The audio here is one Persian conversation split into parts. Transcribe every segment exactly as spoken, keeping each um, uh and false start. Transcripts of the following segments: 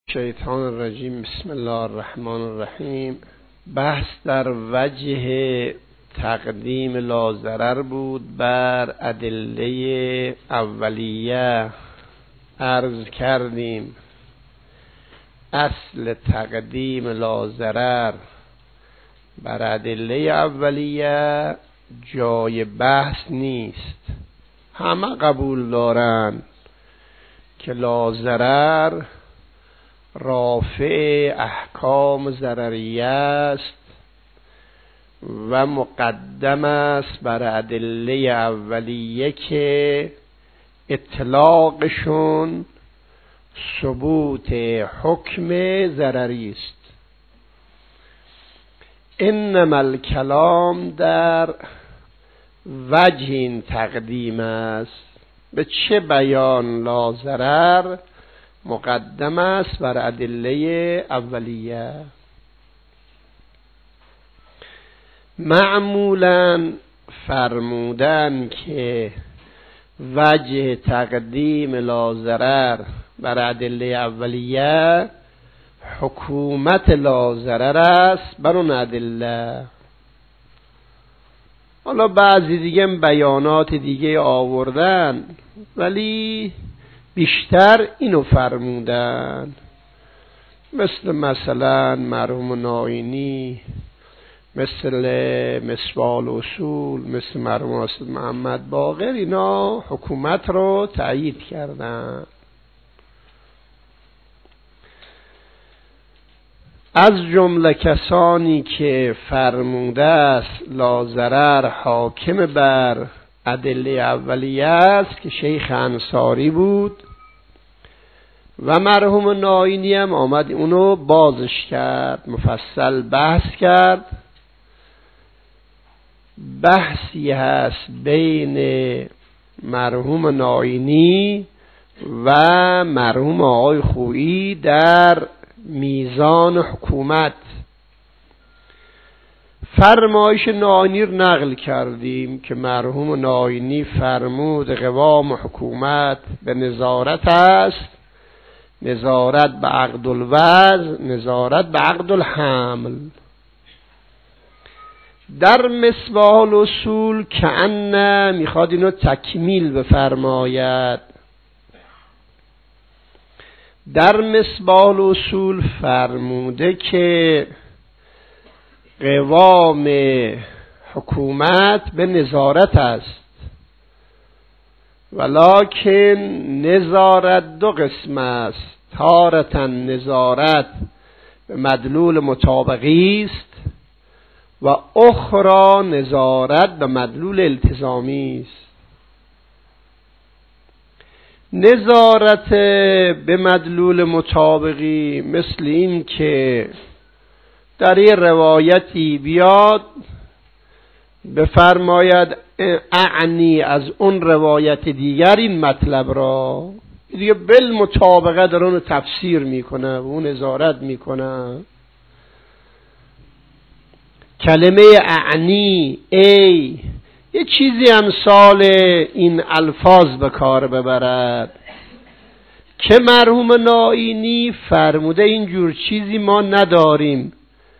شیطان الرجیم. بسم الله الرحمن الرحیم. بحث در وجه تقدیم لاضرر بود بر ادله اولیه. عرض کردیم اصل تقدیم لاضرر بر ادله اولیه جای بحث نیست. همه قبول دارن که لاضرر رافع احکام ضرریه است و مقدم است بر ادله اولیه که اطلاقشون ثبوت حکم ضرری است. انما الکلام در وجه این تقدیم است. به چه بیان لاضرر مقدم است بر ادله اولیه؟ معمولا فرمودن که وجه تقدیم لاضرر بر ادله اولیه حکومت لاضرر است بر اون ادله. حالا بعضی دیگه بیانات دیگه آوردن ولی بیشتر اینو فرمودن، مثل مثلا مرحوم ناینی، مثل مصباح الاصول، مثل مرحوم استاد محمد باقر. اینا حکومت رو تأیید کردن. از جمله کسانی که فرموده است لاضرر حاکم بر ادله اولیه است که شیخ انصاری بود و مرحوم ناینی هم آمد اونو بازش کرد، مفصل بحث کرد. بحثی هست بین مرحوم ناینی و مرحوم آقای خویی در میزان حکومت. فرمایش ناینی رو نقل کردیم که مرحوم ناینی فرمود قوام حکومت به نظارت است، نظارت به عقد الوضع، نظارت به عقد الحمل. در مصباح الاصول کأن میخواد اینو تکمیل بفرماید. در مصباح الاصول فرموده که قوام حکومت به نظارت است، ولکن نظارت دو قسم است. تارة نظارت به مدلول مطابقی است و اخرى نظارت به مدلول التزامی است. نظارت به مدلول مطابقی مثل این که در یه روایتی بیاد بفرماید اعنی از اون روایت دیگر این مطلب را، دیگه بالمطابقه در اون تفسیر میکنه و اون نظارت میکنه. کلمه اعنی ای یه چیزی امثال این الفاظ به کار ببرد که مرحوم ناینی فرموده اینجور چیزی ما نداریم.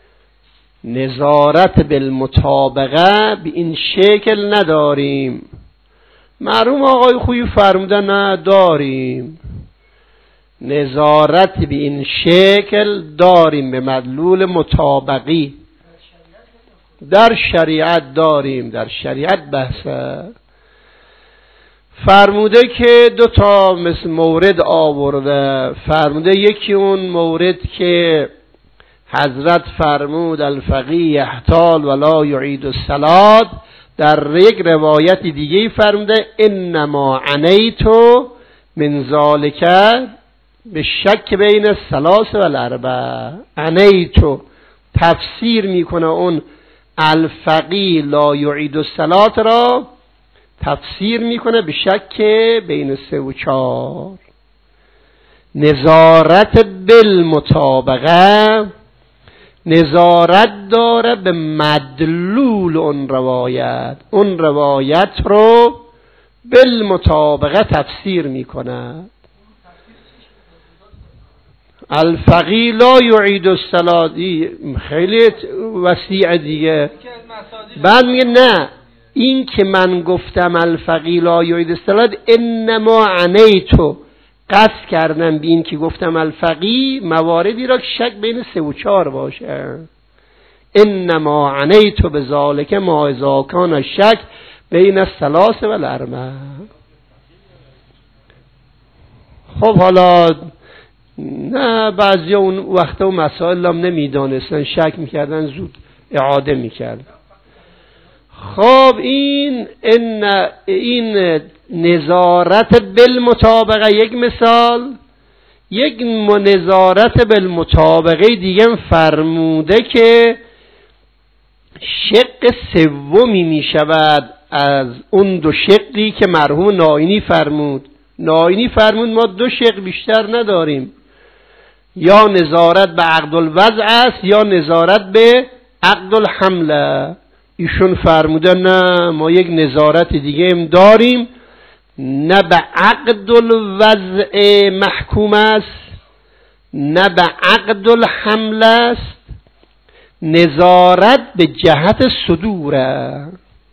نظارت بالمطابقه به این شکل نداریم. مرحوم آقای خویی فرموده نه داریم. نظارت به این شکل داریم به مدلول مطابقی. در شریعت داریم، در شریعت بحثه. فرموده که دو تا مثل مورد آورده. فرموده یکی اون مورد که حضرت فرمود الفقیه یحتال ولا یعید الصلاة. در یک روایت دیگه فرموده انما عنیتو من ذالک به شک بین الثلاث و الاربع. عنیتو تفسیر میکنه اون الفقیه لا یعید الصلاة را، تفسیر میکنه به شک بین سه و چار. نظارت بالمطابقه نظارت داره به مدلول اون روایت، اون روایت رو بالمطابقه تفسیر میکنه. الفقی لا یعید الصلاة خیلی وسیع دیگه. بعد میگه نه، این که من گفتم الفقی لا یعید الصلاة انما عنیتو، قصد کردم به این که گفتم الفقی مواردی را که شک بین سه و چهار باشه. انما عنیتو بذالک ما اذا کان الشک بین الثلاث و الاربع. خب حالا نه، بعضی اون وقتا و مسائل هم نمیدانستن، شک میکردن، زود اعاده میکردن. خب این این این نظارت بالمطابقه یک مثال. یک نظارت بالمطابقه دیگه فرموده که شق سومی میشود از اون دو شقی که مرحوم نائینی فرمود. نائینی فرمود ما دو شق بیشتر نداریم، یا نظارت به عقد الوضع است یا نظارت به عقد الحمل. ایشون فرموده نه، ما یک نظارت دیگه هم داریم، نه به عقد الوضع محکوم است نه به عقد الحمل است، نظارت به جهت صدوره.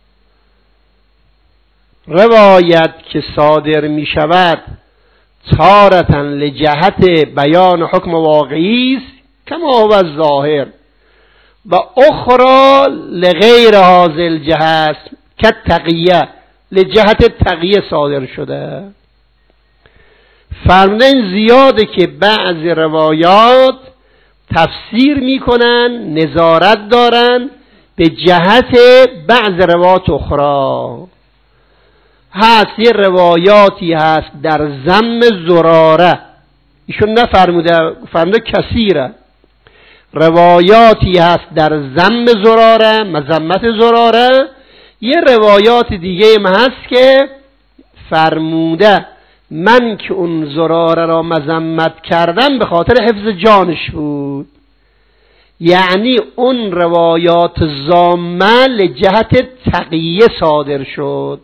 روایت که صادر می شود تارتاً لجهت بیان حکم واقعی است کما هو الظاهر، و اخرى لغیر هذه الجهت که تقیه، لجهت تقیه صادر شده. فرمودن زیاده که بعضی روایات تفسیر میکنن، نظارت دارن به جهت بعض روایات اخرى. هست یه روایاتی هست در ذم زراره، ایشون نفرموده، فرموده کثیره. روایاتی هست در ذم زراره، مذمت زراره. یه روایات دیگه هم هست که فرموده من که اون زراره را مذمت کردم به خاطر حفظ جانش بود. یعنی اون روایات ضامه لجهت تقیه صادر شد.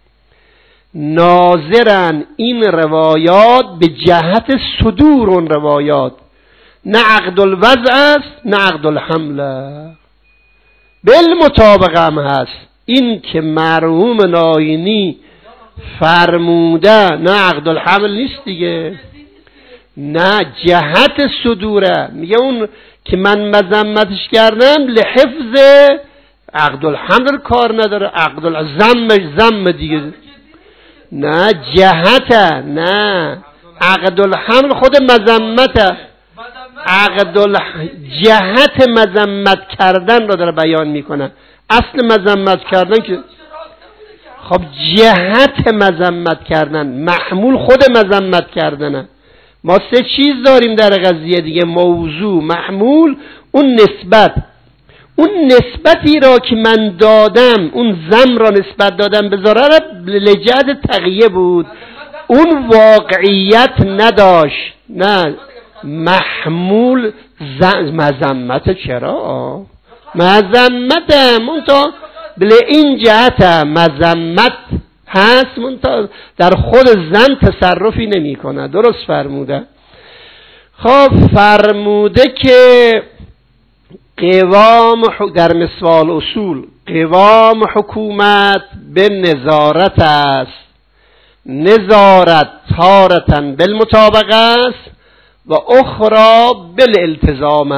ناظرن این روایات به جهت صدور اون روایات، نه عقد الوضع است نه عقد الحمل. بالمطابقه هم هست. این که مرحوم نائینی فرموده نه عقد الحمل نیست دیگه، نه جهت صدوره. میگه اون که من مذمتش کردم لحفظ عقد الحمل کار نداره، عقد الزم زم دیگه، نه جهت، نه عقد الحمل خود مذمته. عقد الح... جهت مذمت کردن رو داره بیان میکنه. اصل مذمت کردن که خب جهت مذمت کردن، محمول خود مذمت کردنه. ما سه چیز داریم در قضیه دیگه، موضوع، محمول، اون نسبت. اون نسبتی را که من دادم، اون زم را نسبت دادم به ضرر لجهت تقیه بود، اون واقعیت نداشت. نه محمول مذمت. چرا مذمت منتها بله این جهت مذمت هست، منتها در خود زن تصرفی نمی کنه. درست فرموده. خب فرموده که قوام در مثال اصول قوام حکومت به نظارت است. نظارت تارتاً بالمطابقه است و اخرى بالالتزام.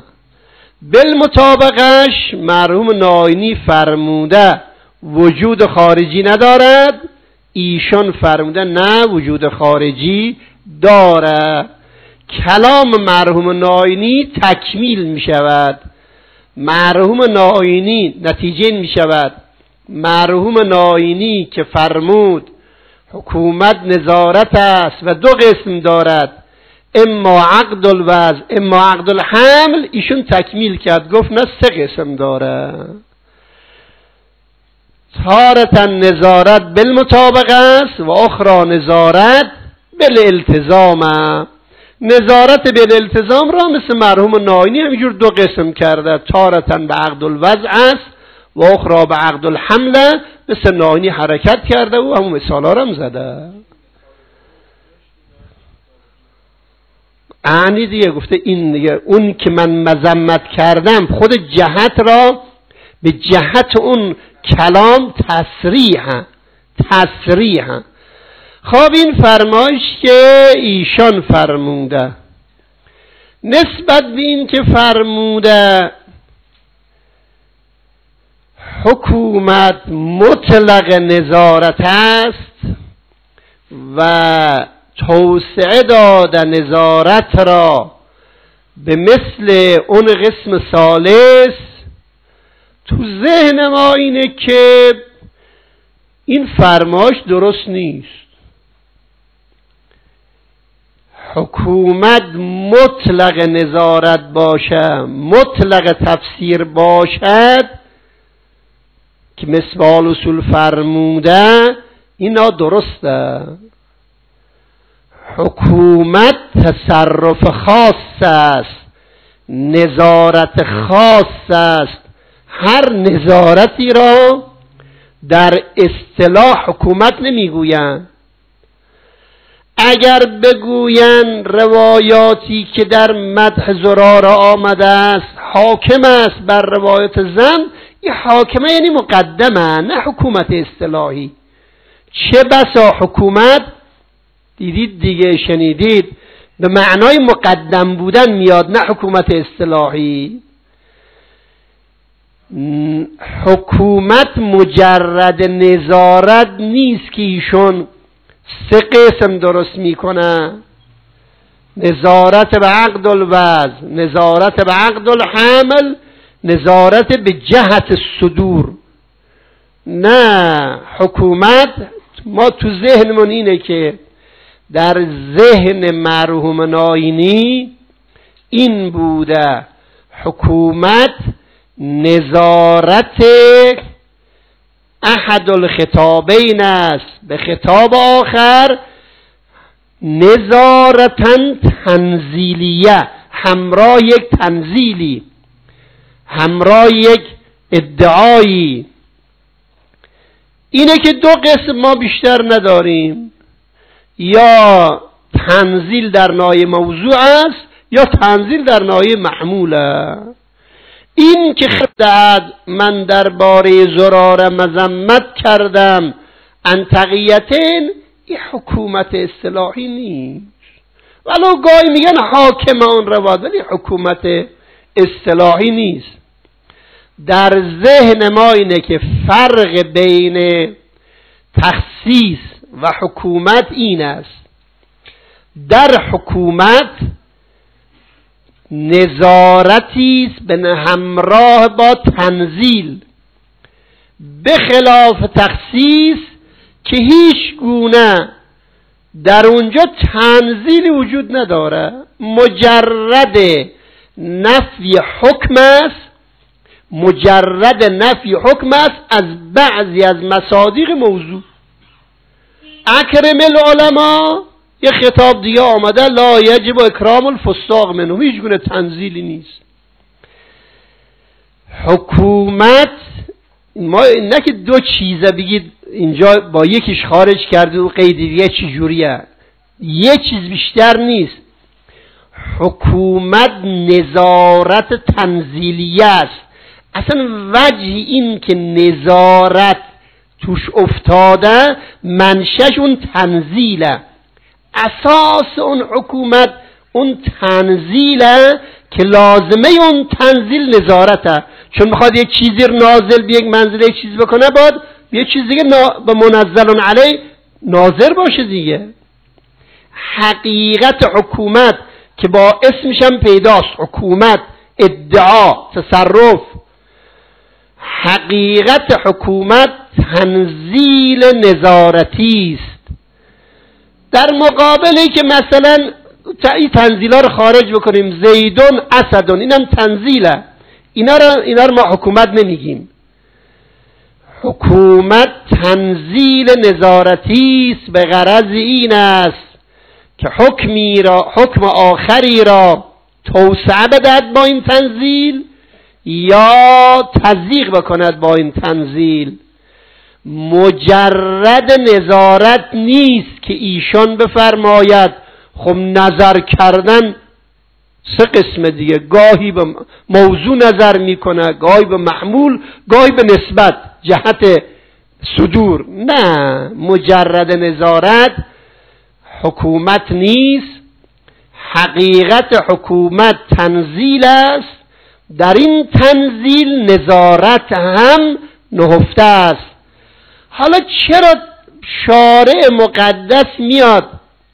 بالمطابقش مرحوم نائینی فرموده وجود خارجی ندارد، ایشان فرموده نه وجود خارجی داره. کلام مرحوم نائینی تکمیل می شود. مرحوم نائینی نتیجه می شود. مرحوم نائینی که فرمود حکومت نظارت است و دو قسم دارد، اما عقد الوضع اما عقد الحمل، ایشون تکمیل کرد گفت نه سه قسم داره. تارتا نظارت بالمطابقه است و اخرى نظارت بالالتزام. نظارت بالالتزام را مثل مرحوم نائینی همینجور دو قسم کرده، تارتا به عقد الوضع است و اخرى به عقد الحمل. مثل نائینی حرکت کرده و همون مثال ها هم زده. اعنی دیگه گفته این دیگه اون که من مذمت کردم خود جهت را به جهت اون کلام تصریح تصریح. خب این فرمایش که ایشان فرموده نسبت به این که فرموده حکومت مطلق نظارت است و توسعه داده نظارت را به مثل اون قسم ثالث، تو ذهن ما اینه که این فرمایش درست نیست. حکومت مطلق نظارت باشه، مطلق تفسیر باشد که مثل اصول فرموده، اینا درسته. حکومت تصرف خاص است، نظارت خاص است. هر نظارتی را در اصطلاح حکومت نمیگویند. اگر بگویند روایاتی که در مدح زراره آمده است حاکم است بر روایت زن، این حاکمه یعنی مقدمه، نه حکومت اصطلاحی. چه بسا حکومت دیدید دیگه، شنیدید، به معنای مقدم بودن میاد، نه حکومت اصطلاحی. حکومت مجرد نظارت نیست که ایشون سه قسم درست میکنه: نظارت به عقد الوضع، نظارت به عقد الحمل، نظارت به جهت صدور. نه، حکومت ما تو ذهنمون اینه که در ذهن مرحوم ناینی این بوده حکومت نظارت احد الخطابین است به خطاب آخر، نظارتاً تنزیلیه، همراه یک تنزیلی، همراه یک ادعایی. اینه که دو قسم ما بیشتر نداریم، یا تنزیل در نای موضوع است یا تنزیل در نای محموله. این که خدعت من درباره زراره مذمت کردم ان تقیتین، این حکومت اصطلاحی نیست. ولو گاهی میگن حاکم اون رواد، ولی حکومت اصطلاحی نیست. در ذهن ما اینه که فرق بین تخصیص و حکومت این است: در حکومت نظارتی است به همراه با تنزیل، به خلاف تخصیص که هیچ گونه در اونجا تنزیلی وجود نداره، مجرد نفی حکم است، مجرد نفی حکم است از بعضی از مصادیق موضوع. اکرم العلماء یه خطاب دیگه آمده: لا یجب اکرام الفساق منهم، هیچ گونه تنزیلی نیست. حکومت ما نه که دو چیزه بگید اینجا با یکیش خارج کرده و قید دیگه چی جوریه، یه چیز بیشتر نیست. حکومت نظارت تنزیلیه است. اصلا وجه این که نظارت توش افتاده منشش اون تنزیله، اساس اون حکومت اون تنزیله که لازمه اون تنزیل نظارته. چون میخواد یک چیزی نازل به یک منزله یک چیز بکنه، باید یک چیز دیگه به منزل علی ناظر باشه دیگه. حقیقت حکومت که با اسمش هم پیداست، حکومت، ادعا، تصرف. حقیقت حکومت تنزیل نظارتی است. در مقابلی که مثلا این تنزیل ها رو خارج بکنیم، زیدون اسدون، اینم تنزیله، اینا رو اینا رو ما حکومت نمیگیم. حکومت تنزیل نظارتی است به غرض این است که حکمی را، حکم آخری را توسعه بدهد با این تنزیل یا تضییق بکند با این تنزیل. مجرد نظارت نیست که ایشان بفرماید خب نظر کردن سه قسم دیگه، گاهی به موضوع نظر میکنه، گاهی به محمول، گاهی به نسبت جهت صدور. نه، مجرد نظارت حکومت نیست. حقیقت حکومت تنزیل است، در این تنزیل نظارت هم نهفته است. حالا چرا شارع مقدس میاد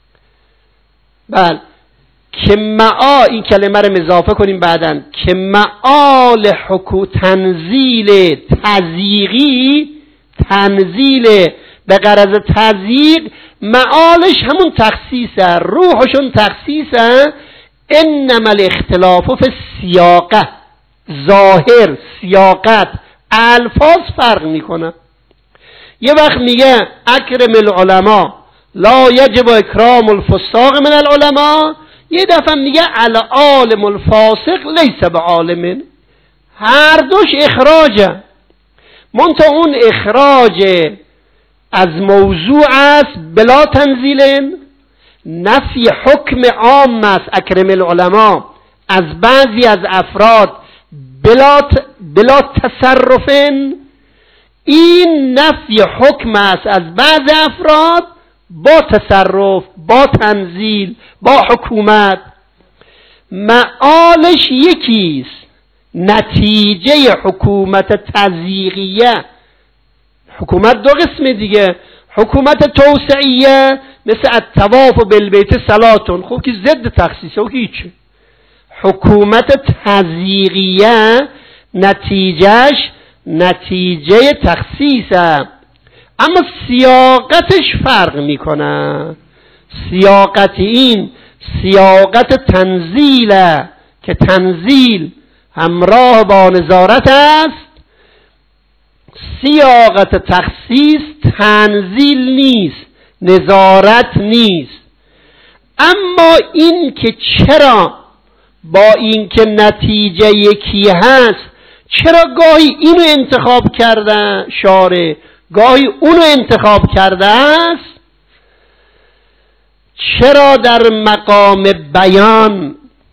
بله که معا، این کلمه رو اضافه کنیم بعداً، که معال حکو تنزیل تضییقی، تنزیل به غرض تضییق، معالش همون تخصیصه، روحشون تخصیصه. انما الاختلاف فی السیاقه، ظاهر، سیاقت، الفاظ فرق میکنه. یه وقت میگه اکرم العلماء لا یجب اکرام الفساق من العلماء، یه دفعه میگه العالم الفاسق لیس بعالم. هر دوش اخراجه، منتها اون اخراج از موضوع است بلا تنزیل، نفی حکم عام است اکرم العلماء از بعضی از افراد بلا, ت... بلا تصرف. این نفی حکم است از بعض افراد با تصرف، با تنزیل، با حکومت. معالش یکیست، نتیجه حکومت تضییقیه. حکومت دو قسم دیگه، حکومت توسعیه مثل الطواف بالبیت صلاتون، خب که ضد تخصیصه و هیچه. حکومت تضییقیه نتیجهش نتیجه تخصیصه، اما سیاقتش فرق میکنه. سیاقت این سیاقت تنزیله که تنزیل همراه با نظارت است، سیاقت تخصیص تنزیل نیست، نظارت نیست. اما این که چرا با این که نتیجه یکی هست، چرا گاهی اینو انتخاب کرده شارع، گاهی اونو انتخاب کرده است؟ چرا در مقام بیان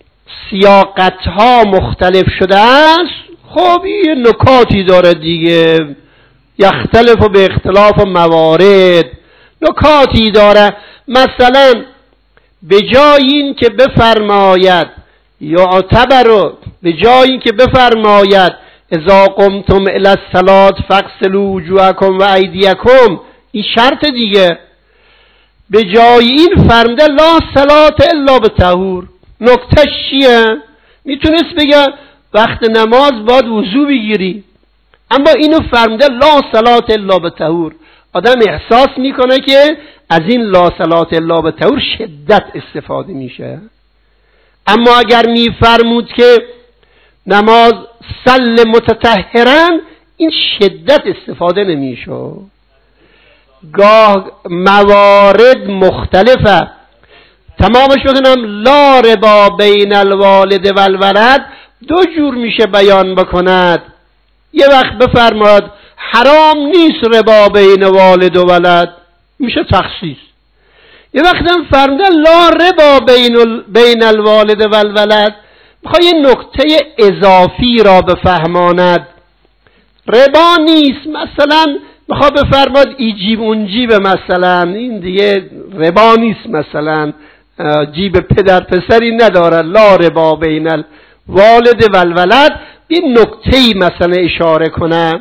سیاقتها مختلف شده است؟ خب این نکاتی داره دیگه، یختلف به اختلاف موارد، نکاتی داره. مثلا به جای این که بفرماید یعتبر، به جای این که بفرماید اذا قمتم الی الصلاة فاغسلوا وجوهکم و ایدیکم، این شرط دیگه، به جای این فرمده لا صلاة الا بطهور. نکتهش چیه؟ میتونست بگه وقت نماز باید وضو بگیری، اما اینو فرمده لا صلاة الا بطهور. آدم احساس میکنه که از این لا صلاة الا بطهور شدت استفاده میشه. اما اگر میفرمود که نماز صل متطهرا، این شدت استفاده نمیشه. گاه موارد مختلفه. تمامش بکنم لا ربا بین الوالد و الولد دو جور میشه بیان بکند. یه وقت بفرماد حرام نیست ربا بین والد و ولد، میشه تخصیص. یه وقت هم فرموده لا ربا بین, ال... بین الوالد و الولد، میخواد یه نکته اضافی را بفهماند. ربا نیست، مثلا میخواد بفرماد ای جیب اون جیب، مثلا این دیگه ربا نیست، مثلا جیب پدر پسری نداره. لا ربا بین الوالد و الولد، این نکتهی مثلا اشاره کنه.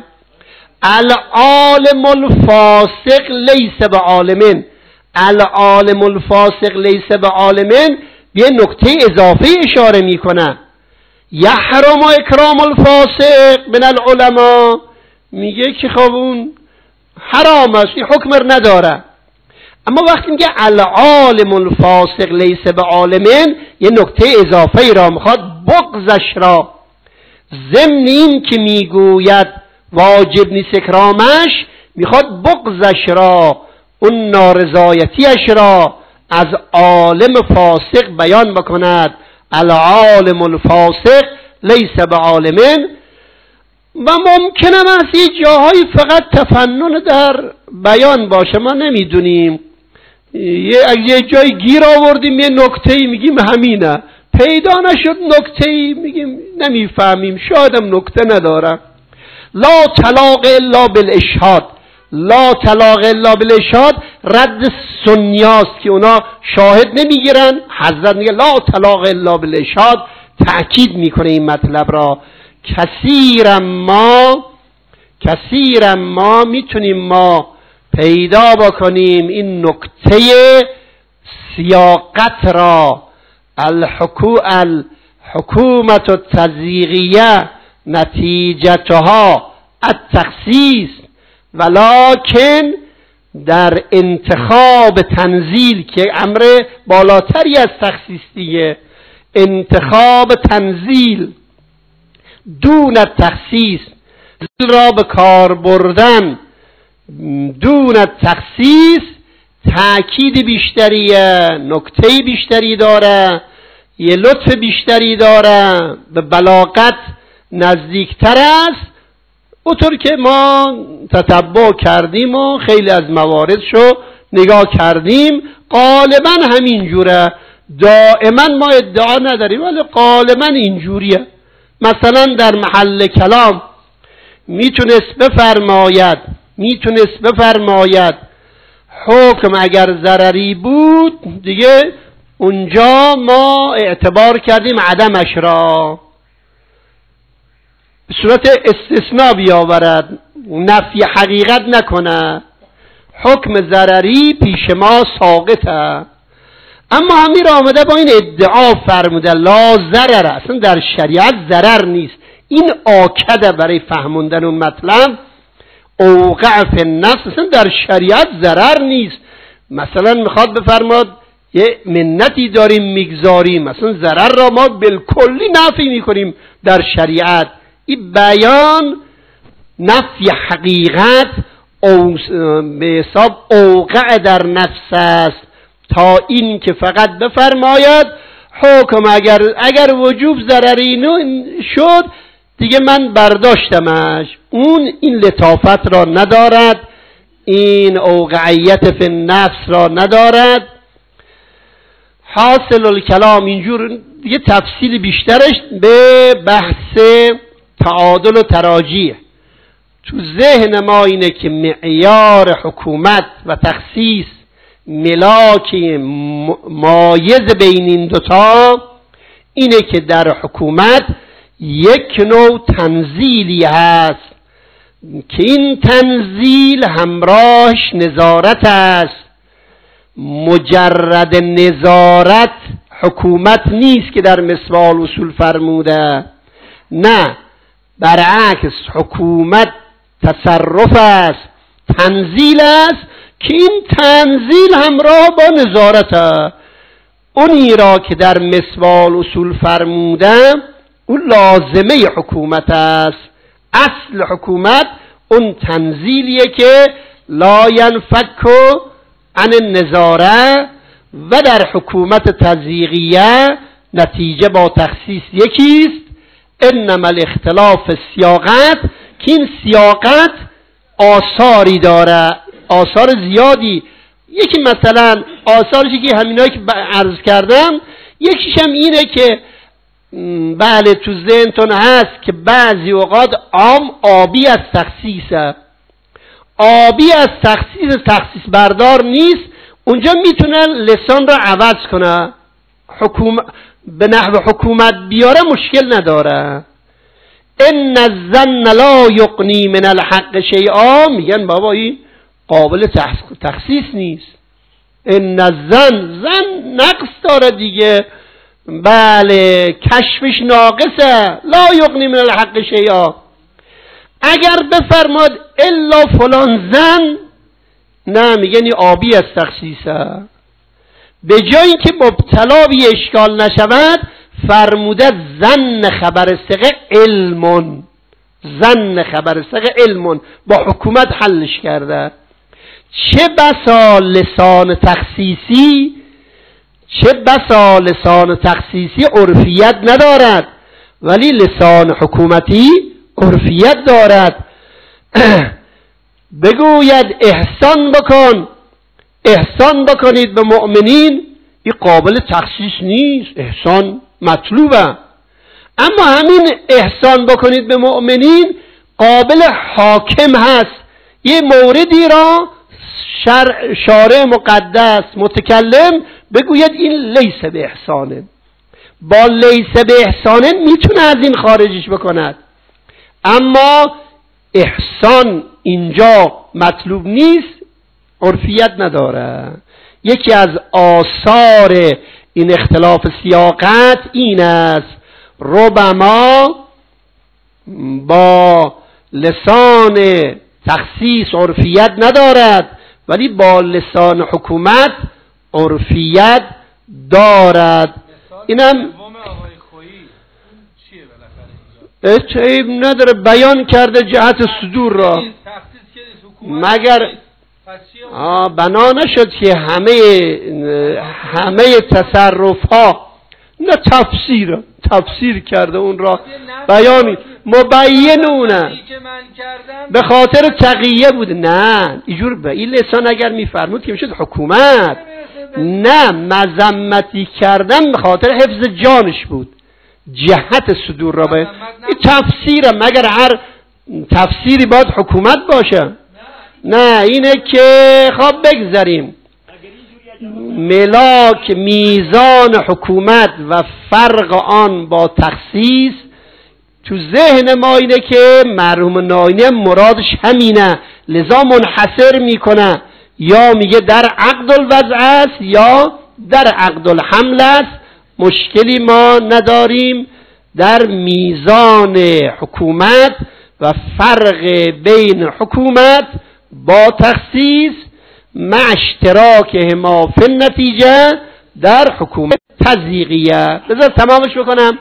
العالم الفاسق لیس بعالمین، العالم الفاسق لیس بعالمین یه نکته اضافه اشاره میکنه. یحرم اکرام الفاسق من العلماء، میگه که خب اون حرام است، این حکم نداره. اما وقتی میگه العالم الفاسق لیس بعالمین، یه نکته اضافه را میخواد، بغضش را، ضمن این که میگوید واجب نیست اکرامش، میخواد بغضش را، اون نارضایتیش را از عالم فاسق بیان بکند. العالم الفاسق لیس بعالمین. و ممکنه از این جاهای فقط تفنن در بیان باشه، ما نمیدونیم. یه یه جای گیر آوردیم یه نکته‌ای میگیم همینه، پیدا نشد نکته‌ای، میگیم نمیفهمیم، شایدم نکته ندارم. لا طلاق الا بالاشهاد، لا طلاق الا بالاشهاد رد سنیاست که اونا شاهد نمیگیرن. حضرت میگه لا طلاق الا بالاشهاد، تأکید میکنه این مطلب را. کثیرا ما کثیرا ما میتونیم ما پیدا بکنیم این نکته سیاقت را. الحکو الحکومت التضییقیه نتیجتها التخصیص، ولکن در انتخاب تنزیل که امر بالاتری از تخصیص دیگه، انتخاب تنزیل دون تخصیص را به کار بردن دون تخصیص تأکید بیشتریه، نکته بیشتری داره، یه لطف بیشتری داره، به بلاغت نزدیکتر است. اونطور که ما تتبع کردیم و خیلی از مواردشو نگاه کردیم غالبا همین جوره. دائما ما ادعا نداریم ولی غالبا اینجوریه. مثلا در محل کلام میتونست بفرماید میتونست بفرماید حکم اگر ضرری بود دیگه اونجا ما اعتبار کردیم عدمش را، به صورت استثناء بیاورد، نفی حقیقت نکنه، حکم ضرری پیش ما ساقطه. اما امیر آمده با این ادعا فرموده لا ضرر، اصلا در شریعت ضرر نیست. این آکده برای فهموندن اون مطلب. اوقع فی النفس، اصلا در شریعت ضرر نیست. مثلا میخواد بفرماد یه منتی داریم میگذاریم، مثلا ضرر را ما بالکلی نفی میکنیم در شریعت. این بیان نفی حقیقت او به حساب اوقع در نفس است، تا این که فقط بفرماید حکم اگر اگر وجوب ضرری شد دیگه من برداشتمش. اون این لطافت را ندارد، این اوقعیت فی النفس را ندارد. حاصل الکلام اینجور دیگه تفصیل بیشترش به بحث تعادل و تراجیح. تو ذهن ما اینه که معیار حکومت و تخصیص ملاک مایز بین این دوتا اینه که در حکومت یک نوع تنزیلی هست که این تنزیل همراهش نظارت است. مجرد نظارت حکومت نیست که در مصباح اصول فرموده، نه، برعکس حکومت تصرف است، تنزیل است که این تنزیل همراه با نظارت است. اونی را که در مصباح اصول فرموده اون لازمه حکومت است. اصل حکومت اون تنزیلیه که لا ینفک عن النظاره، و در حکومت تضییقیه نتیجه با تخصیص یکیست. انما الاختلاف سیاقت، که این سیاقت آثاری داره، آثار زیادی. یکی مثلا آثارشی که همینایی که عرض کردم، یکیش هم اینه که بله تو ذهنتون هست که بعضی اوقات عام آبی از تخصیصه، آبی از تخصیص تخصیص بردار نیست، اونجا میتونه لسان را عوض کنه، حکومت به نحو حکومت بیاره مشکل نداره. ان الظن لا یغنی من الحق شیئا، میگن بابا این قابل تخصیص نیست. ان الظن، زن نقص داره دیگه، بله کشفش ناقصه. لا یغنی من الحق شیئا، اگر بفرماد الا فلان زن، نه میگن آبی از تخصیصه. به جایی که مبتلا بی اشکال نشود فرموده زن خبر ثقه علمون، زن خبر ثقه علمون، با حکومت حلش کرده. چه بسا لسان تخصیصی چه بسا لسان تخصیصی عرفیت ندارد ولی لسان حکومتی عرفیت دارد. بگوید احسان بکن، احسان بکنید به مؤمنین، این قابل تخصیص نیست. احسان مطلوبه. اما همین احسان بکنید به مؤمنین قابل حاکم هست. یه موردی را شرع شارع مقدس متکلم بگوید این لیس به احسانه، با لیس به احسانه میتونه از این خارجش بکند، اما احسان اینجا مطلوب نیست، عرفیت نداره. یکی از آثار این اختلاف سیاقت این است ربما با لسان تخصیص عرفیت ندارد ولی با لسان حکومت عرفیت دارد. اینم چه عیب نداره، بیان کرده جهت صدور را، مگر آه بنا نشد که همه همه تصرف ها نه تفسیر تفسیر کرده اون را بیانی مبین اونه به خاطر تقیه بود. نه اینجور به این لسان اگر میفرمود که میشد حکومت، نه مذمتی کردن به خاطر حفظ جانش بود، جهت صدور را به این تفسیره، مگر هر تفسیری باید حکومت باشه؟ نه اینه که خب بگذاریم ملاک میزان حکومت و فرق آن با تخصیص تو ذهن ما اینه که مرحوم ناینی مرادش همینه، لذا منحصر میکنه، یا میگه در عقد الوضع است یا در عقد الحمل است، مشکلی ما نداریم در میزان حکومت و فرق بین حکومت با تخصیص مع اشتراکهما فی النتیجه در حکومت تضییقیه. بذار تمامش بکنم.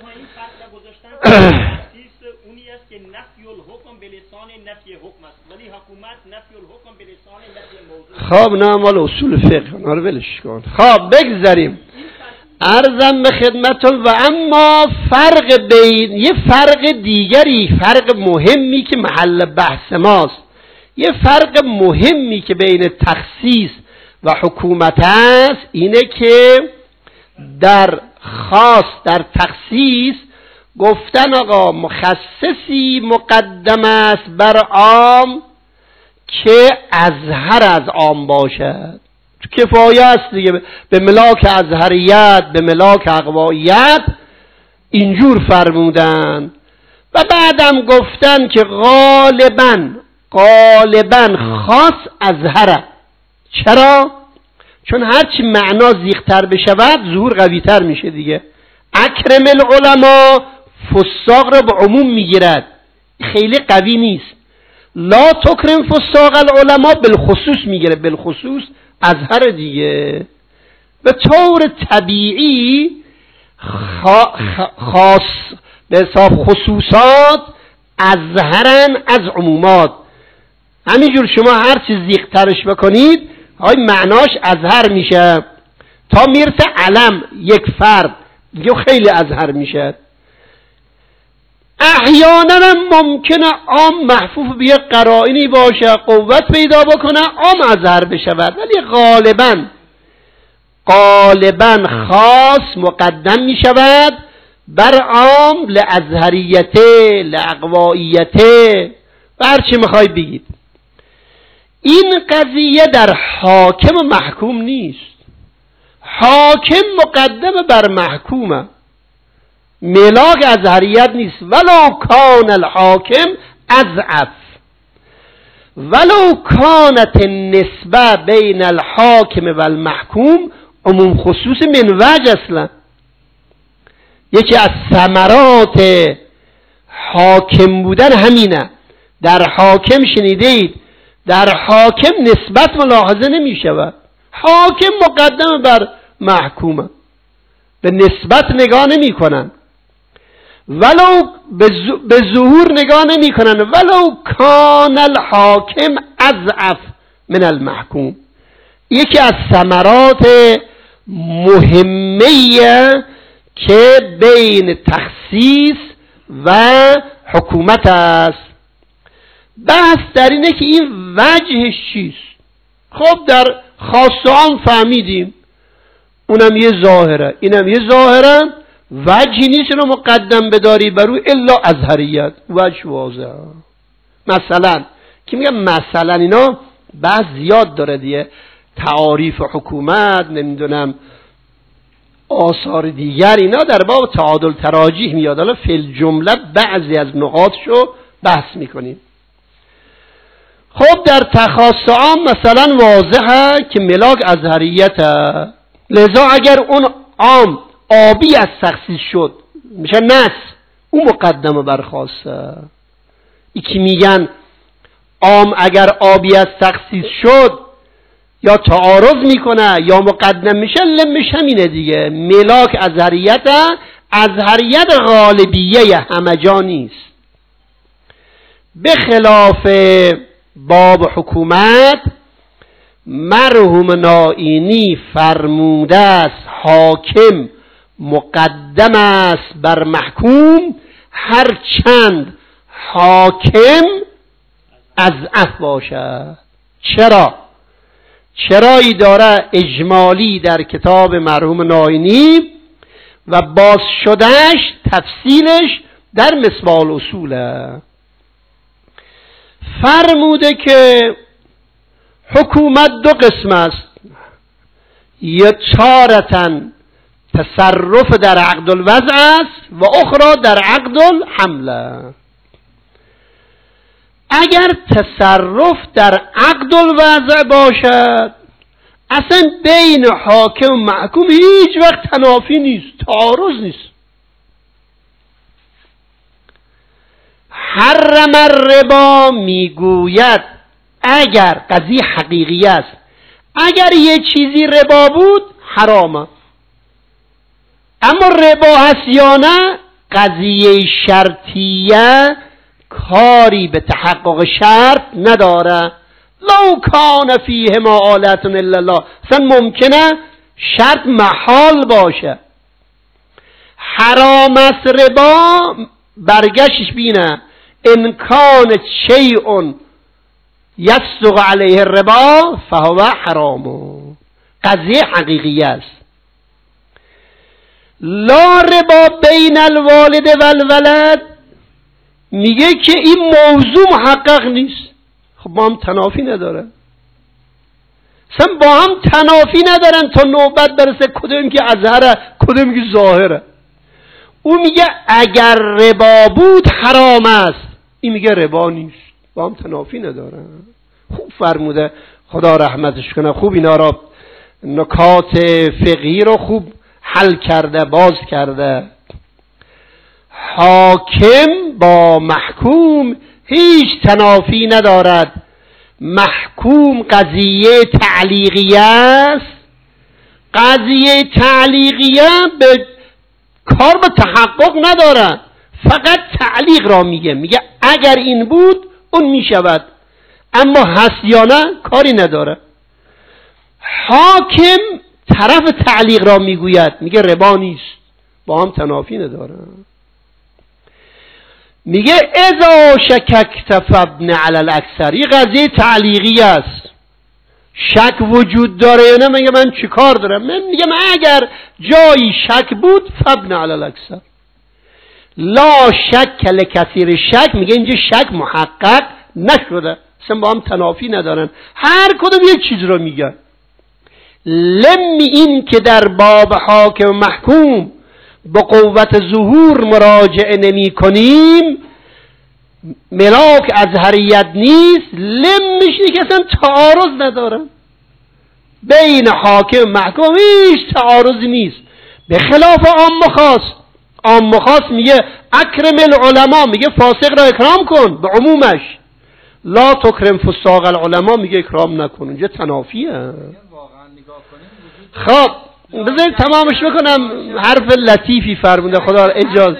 اونی است که نفی الحکم به لسان نفی حکم است، ولی حکومت نفی الحکم به لسان نفی الموضوع. خب نه مال اصول فقه، اونا رو ولش کن. خب بگذاریم. عرضم به خدمتون و اما فرق بین یه فرق دیگری، فرق مهمی که محل بحث ماست، یه فرق مهمی که بین تخصیص و حکومت است اینه که در خاص در تخصیص گفتن آقا مخصصی مقدم است بر عام که اظهر از عام باشد، کفایه است دیگه، به ملاک ازهریت به ملاک اقواییت اینجور فرمودن. و بعدم گفتن که غالباً غالباً خاص ازهره. چرا؟ چون هرچی معنا زیغتر بشود ظهور قویتر میشه دیگه. اکرم العلماء فساق را به عموم میگیرد، خیلی قوی نیست. لا تکرم فساق العلماء بالخصوص میگیره، بالخصوص ازهر دیگه. به طور طبیعی خاص به حساب خصوصات ازهرن از عمومات. همینجور شما هر چیز زیغترش بکنید های معناش ازهر میشه تا میرسه علم یک فرد دیگه خیلی ازهر میشه. احیانا ممکنه عام محفوف به یک قرائنی باشه قوت پیدا بکنه عام ازهر بشود، ولی غالبا غالبا خاص مقدم میشود بر عام لازهریته لاقواییته و هر چی میخوای بگید. این قضیه در حاکم و محکوم نیست. حاکم مقدم بر محکومه، ملاک ازهریت نیست. ولو کان الحاکم اضعف، ولو کانت النسبه بین الحاکم و المحکوم عموم خصوص من وجه. اصلا یکی از ثمرات حاکم بودن همینه. در حاکم شنیدید در حاکم نسبت ملاحظه نمی شود، حاکم مقدم بر محکومه، به نسبت نگاه نمی کنن، ولو به ظهور نگاه نمی کنن، ولو کان الحاکم اضعف من المحکوم. یکی از ثمرات مهمه که بین تخصیص و حکومت است. بحث در اینه که این وجهش چیست. خب در خاص عام فهمیدیم، اونم یه ظاهره اینم یه ظاهره، وجهی نیست رو مقدم بداری بر او الا ازهریت. وجه واضح. مثلا که میگم مثلا اینا بحث زیاد داره دیگه، تعاریف حکومت، نمیدونم آثار دیگر، اینا در باب تعادل تراجیح میاد. حالا فی الجمله بعضی از نقاطشو بحث میکنیم. خب در تخاص عام مثلا واضحه که ملاک ازهریته، لذا اگر اون عام آبی از تخصیص شد میشه نس، اون مقدمه بر خاصه. ای که میگن عام اگر آبی از تخصیص شد یا تعارض میکنه یا مقدم میشه، لمش همینه دیگه. ملاک ازهریت، ازهریت غالبیه همه جا نیست. به خلاف باب حکومت مرحوم نائینی فرموده است حاکم مقدم است بر محکوم، هر چند حاکم از اف باشد. چرا؟ چرایی داره اجمالی در کتاب مرحوم نائینی و باز شدهش تفصیلش در مصباح الاصوله. فرموده که حکومت دو قسم است، یا چارتن تصرف در عقد الوضع است و اخرى در عقد الحمله. اگر تصرف در عقد الوضع باشد، اصلا بین حاکم و محکوم هیچ وقت تنافی نیست، تعارض نیست. حرم الربا میگوید اگر قضیه حقیقی است، اگر یه چیزی ربا بود حرامه، اما ربا هست یا نه قضیه شرطیه کاری به تحقق شرط نداره. لو کان فیه ما آلت الا الله، اصلا ممکنه شرط محال باشه. حرام است ربا برگشتش بینه ان کان شیء یصدق علیه الربا فهو حرام، قضیه حقیقی است. لا ربا بین الوالد و الولد میگه که این موضوع محقق نیست. خب با هم تنافی نداره، اصلا با هم تنافی ندارن تا نوبت برسه کدوم که اظهره کدوم که ظاهره. او میگه اگر ربا بود حرام است، این میگه ربا نیست، با هم تنافی نداره. خوب فرموده، خدا رحمتش کنه، خوب اینا را نکات فقهی رو خوب حل کرده، باز کرده. حاکم با محکوم هیچ تنافی ندارد. محکوم قضیه تعلیقیه است، قضیه تعلیقیه به کار به تحقق نداره، فقط تعلیق را میگه، میگه اگر این بود اون میشود، اما هست یا نه کاری نداره. حاکم طرف تعلیق را میگوید، میگه ربا نیست، با هم تنافی نداره. میگه اذا شککت فابن علی الاکثر، این قضیه تعلیقی است، شک وجود داره یا نه. میگه من چی کار دارم؟ من میگم اگر جایی شک بود فابن علی الاکثر. لا شک لکثیر شک، میگه اینجا شک محقق نشده، اصلا با هم تنافی ندارن، هر کدوم یک چیز رو میگن. لمی این که در باب حاکم محکوم با قوت ظهور مراجعه نمی کنیم، ملاک ازهریت نیست. لمش که اصلا تعارض ندارن بین حاکم محکوم، هیچ تعارضی نیست. به خلاف عام و خاص، عام و خاص میگه اکرم العلماء، میگه فاسق را اکرام کن به عمومش، لا تکرم فساق العلماء، میگه اکرام نکن. اینجا تنافیه. خب بذارید تمامش بکنم. حرف لطیفی فرمونده، خدا اجازه.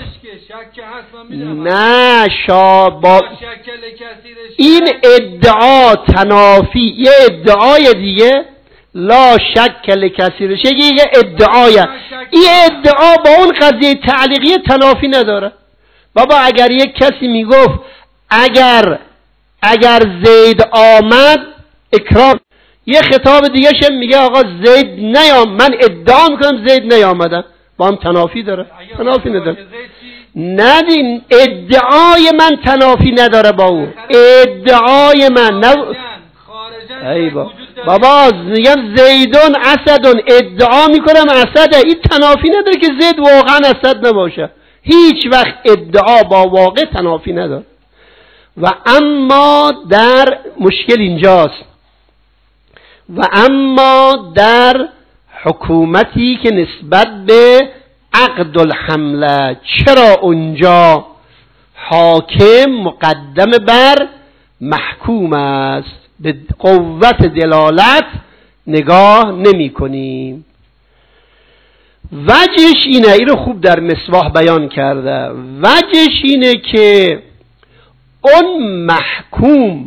نه شا با این ادعا تنافی، یه ادعای دیگه، لا شک لکثیر شک، یه ادعایه. این ادعا با اون قضیه تعلیقی تنافی نداره. بابا اگر یک کسی میگفت اگر اگر زید آمد اکرام، یه خطاب دیگه شم میگه آقا زید نیام، من ادعا میکنم زید نیامدم، با هم تنافی داره؟ تنافی نداره. ندین ادعای من تنافی نداره با اون. ادعای من نه ای با بابا میگم زیدون اسدون، ادعا میکنم اسده، این تنافی نداره که زید واقعا اسد نباشه. هیچ وقت ادعا با واقع تنافی نداره. و اما در مشکل اینجاست، و اما در حکومتی که نسبت به عقد الحمله، چرا اونجا حاکم مقدم بر محکوم است؟ به قوت دلالت نگاه نمی کنیم. وجهش اینه، این رو خوب در مصباح بیان کرده، وجهش اینه که اون محکوم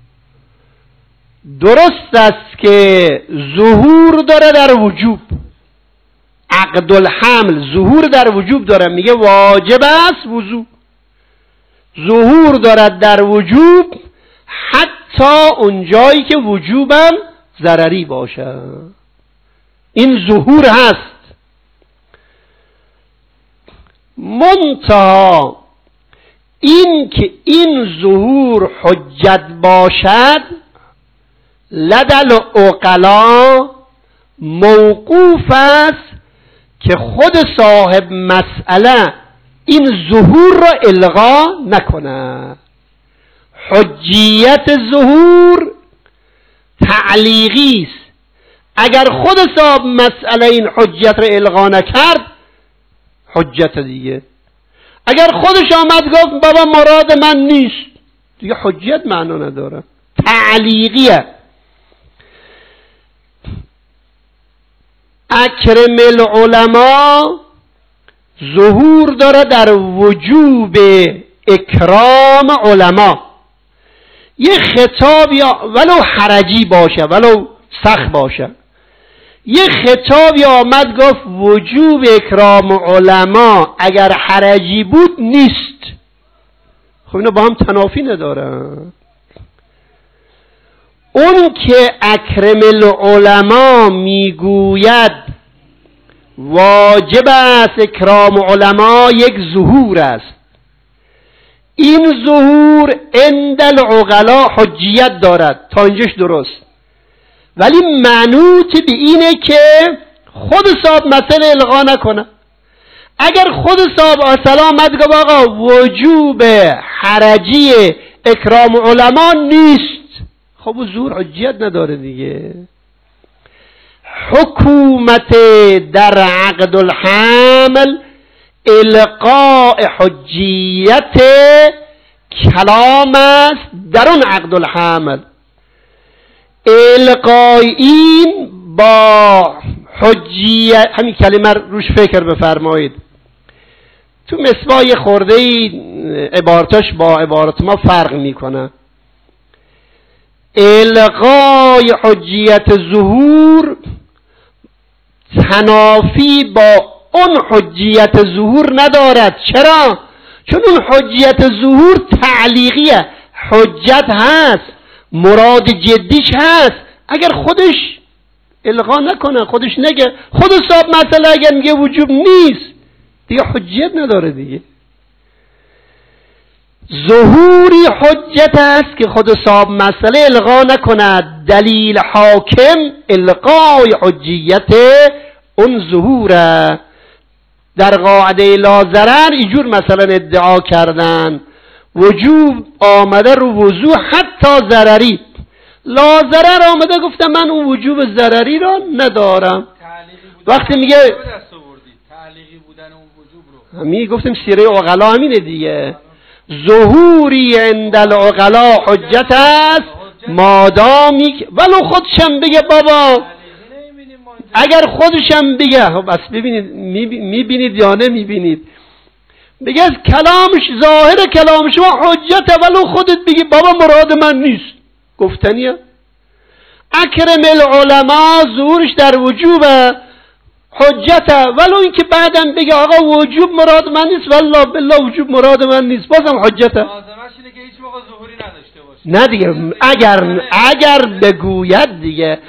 درست است که ظهور داره در وجوب، عقد الحمل ظهور در وجوب داره، میگه واجب است وضو، ظهور دارد در وجوب حتی اونجایی که وجوبم ضرری باشه، این ظهور هست. منتها این که این ظهور حجت باشد لدل عقلا موقوف است که خود صاحب مسئله این ظهور را الغا نکنه. حجیت ظهور تعلیقی است. اگر خود صاحب مسئله این حجت را الغا نکرد حجت دیگه، اگر خودش آمد گفت بابا مراد من نیست دیگه حجت معنا نداره، تعلیقیه. اکرم العلماء ظهور داره در وجوب اکرام علما. یه خطاب یا ولو حرجی باشه ولو سخت باشه، یه خطابی آمد گفت وجوب اکرام علما اگر حرجی بود نیست، خب اینا با هم تنافی ندارن. اون که اکرم العلما میگوید واجب است اکرام علما، یک ظهور است. این ظهور عند العقلا حجیت دارد، تا اینجاش درست، ولی منوط به اینه که خود صاحب مسئله الغا نکنه. اگر خود صاحب اصلا آمد گفت آقا وجوب حرجی اکرام علما نیست، خب او ظهور حجیت نداره دیگه. حکومت در عقد الحمل القاء حجیت کلام است در اون عقد الحمل. القاء این با حجیت، همین کلمه روش فکر بفرمایید. تو مصباح خورده عبارتش با عبارت ما فرق میکنه. القای حجیت ظهور تنافی با اون حجیت ظهور ندارد. چرا؟ چون اون حجیت ظهور تعلیقیه، حجت هست، مراد جدیش هست. اگر خودش الغا نکنه، خودش نگه، خود صاحب مسئله اگر میگه وجوب نیست دیگه حجیت نداره دیگه. ظهوری حجت است که خود صاحب مسئله الغا نکند. دلیل حاکم الغای حجیت اون ظهوره. در قاعده لا ضرر اینجور مثلا ادعا کردن وجوب آمده رو وضوع حتی ضرری، لا ضرر آمده گفتم من اون وجوب ضرری را ندارم. وقتی میگه تعلیقی بودن اون وجوب رو همین گفتیم سیره عقلا همینه دیگه. ظهوری عند العقلا حجت است مادامی که ولو خودشم بگه بابا، اگر خودشم بگه بس ببینید میبینید یا نمیبینید، بگه کلامش ظاهر کلام شما حجته ولو خودت بگی بابا مراد من نیست، گفتنیه. اکرم العلماء ظهورش در وجوبه حجته ولو اینکه بعدم بگه آقا وجوب مراد من نیست والله بالله وجوب مراد من نیست بازم حجته. لازمش اینه که هیچ موقع ظهوری نداشته باشه. نه دیگه اگر اگر بگوید دیگه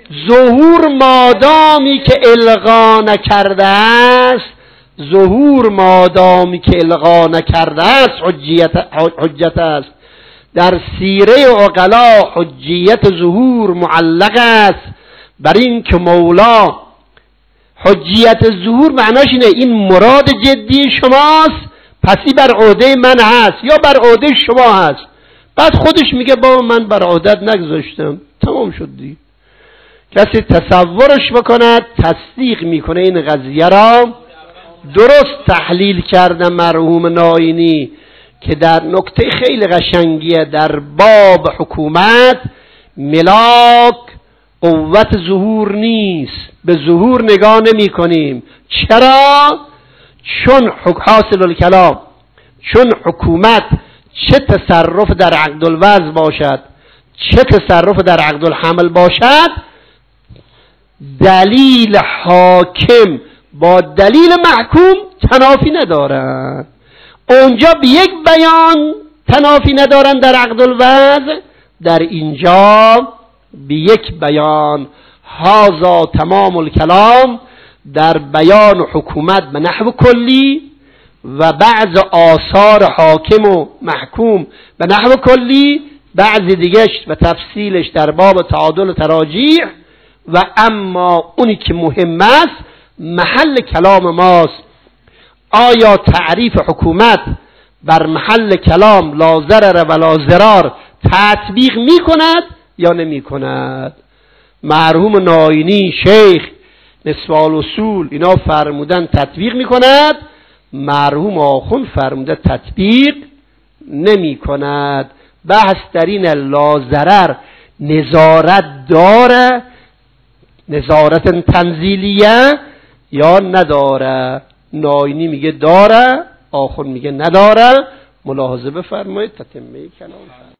ظهور مادامی که الغا نکرده است، ظهور مادامی که الغا نکرده است حجیت, حجت است. در سیره عقلا حجیت ظهور معلق است بر این که مولا حجیت ظهور معناش اینه این مراد جدی شماست، پسی بر عهده من هست یا بر عهده شما هست. بعد خودش میگه بابا من بر عهدت نگذاشتم، تمام شد دی. کسی تصورش بکند تصدیق میکنه این قضیه را. درست تحلیل کرده مرحوم ناینی که در نکته خیلی قشنگیه در باب حکومت، ملاک قوت ظهور نیست، به ظهور نگاه نمی کنیم. چرا؟ چون حاصل الکلام، چون حکومت چه تصرف در عقد الوضع باشد چه تصرف در عقد الحمل باشد، دلیل حاکم با دلیل محکوم تنافی ندارند. اونجا به یک بیان تنافی ندارند در عقد الوضع، در اینجا به یک بیان. هذا تمام الکلام در بیان حکومت به نحو کلی و بعض آثار حاکم و محکوم به نحو کلی، بعض دیگهش و تفصیلش در باب تعادل و تراجیح. و اما اونی که مهم است محل کلام ماست، آیا تعریف حکومت بر محل کلام لا ضرر ولا ضرار تطبیق می کند یا نمی کند؟ مرحوم ناینی شیخ نصف الاصول اینا فرمودن تطبیق می کند، مرحوم آخوند فرموده تطبیق نمی کند. بحث در این لا ضرر نظارت داره، نظارت تنزیلیه یا نداره؟ ناینی میگه داره، آخوند میگه نداره. ملاحظه بفرمایید تتمه کلام.